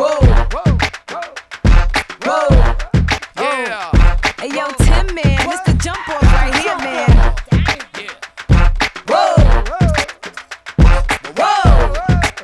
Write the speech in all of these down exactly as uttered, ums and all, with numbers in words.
Whoa, whoa, whoa, yeah. Hey yo, Tim, man, this the jump off right here, man. Whoa, whoa,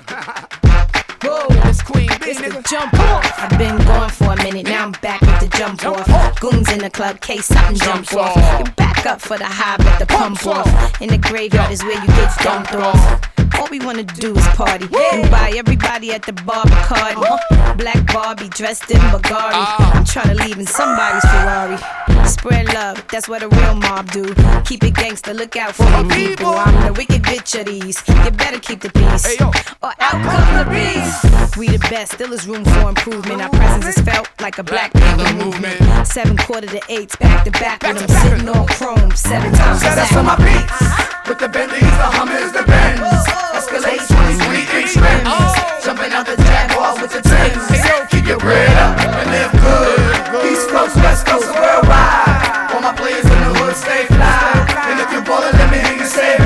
whoa. It's Queen B, it's the jump off. I've been going for a minute, now I'm back with the jump off. Goons in the club, case something jump off. You back up for the high, but the pump off. In the graveyard is where you get dumped off. All we wanna do is party and buy everybody at the bar Bacardi. Black Barbie dressed in Bulgari. I'm tryna leave in somebody's Ferrari. Spread love, that's what a real mob do. Keep it gangster, look out for the people. I'm the wicked bitch of these. You better keep the peace, or out come the beast. We the best, still is room for improvement. Our presence is felt like a black people movement. Seven quarter to eights, back to back with them sitting on chrome. Seven times a That's for my beats. With the Bentleys, the Hummers, the Benz. Escalade twenty-three inch rims. Jumping out the Jaguar with the Timbs. Keep your bread up and live good. East Coast, West Coast, worldwide. All my players in the hood stay fly. And if you ballin', let me hear you say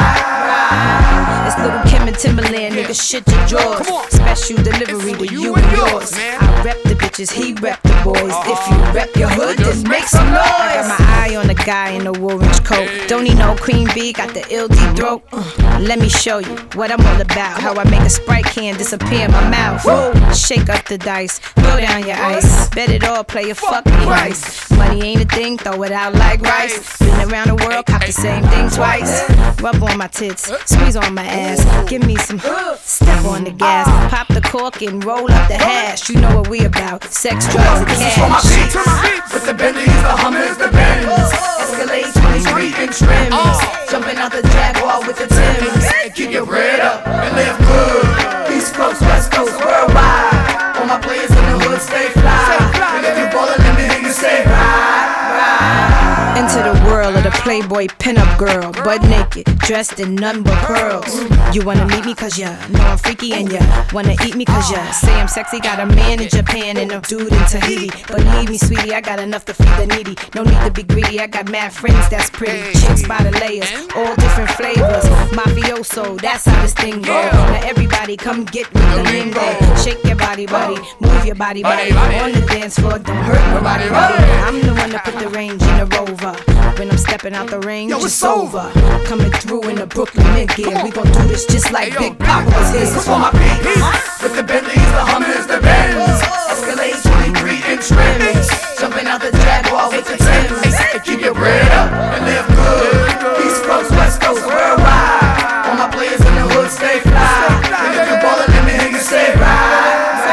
ride. It's Little Kim and Timberland, nigga, shit your drawers. Special delivery to you and yours. I rep the bitches, he rep the boys. If you rep your hood, just make some noise. I got my eye on the guy in the orange coat. Don't he know Queen B got the ill deep throat? Uh, let me show you what I'm all about. How I make a Sprite can disappear in my mouth. Whoa. Shake up the dice, throw down your ice. Bet it all, play a fuck me nice. Money ain't a thing, throw it out like rice. Been around the world, cop the same thing twice. Rub on my tits, squeeze on my ass. Give me some, step on the gas. Pop the cork and roll up the hash. You know what we about, sex, drugs, and This is for my cash. beats. With the Bentleys, the Hummers, the Benz. Escalade twenty-three inch rims. Jumping out the Jaguar with the Timbs. Keep your bread up and live good. East Coast, West Coast, worldwide. All my players in the hood stay fly. And if you ballin', let me hear you say ride, ride. Into the world of the Playboy pinup girl, butt naked, dressed in nothing but pearls. You wanna meet me cause ya know I'm freaky and ya wanna eat me cause ya say I'm sexy. Got a man in Japan and a dude in Tahiti. Believe me, sweetie, I got enough to feed the needy. No need to be greedy, I got mad friends that's pretty. Chicks by the layers, all different flavors. Mafioso, that's how this thing go. Now everybody come get with the lingo. Shake your body, body, move your body, body. On the dance floor, don't hurt nobody, body. I'm the one that put the range in the Rover. When I'm stepping out the range, Yo, it's it's over. Coming through in the Brooklyn mid-gear. We gon' do this just like Big Pop was here. This is for my beats. With the Bentleys, the Hummers, the Benz. Escalade twenty-three inch rims. Jumping out the Jaguar with the Timbs. Keep your bread up and live good. East Coast, West Coast, worldwide. All my players in the hood stay fly. And if you ballin', let me hear you say ride,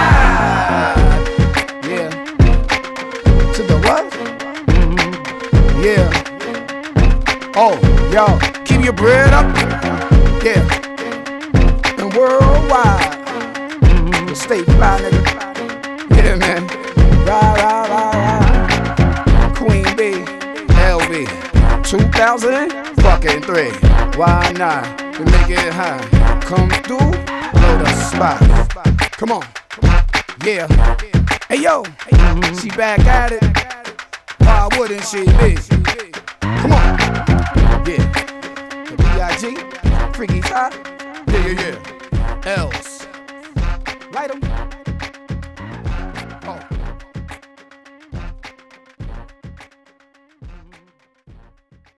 ride. Yeah. To the what? Mm-hmm. Yeah. Oh, yo, keep your bread up. Yeah. And worldwide. Mm-hmm. Stay fly, nigga. Yeah, man. Ride, ride, ride, ride. Queen B, L B, two thousand three. Why not? To make it high. Come through, blow the spot. Come on. Yeah. Hey, yo. She back at it. Why wouldn't she be? Come on. Yeah. The B I G, Freaky Top. Yeah, yeah, yeah. Else. Light 'em.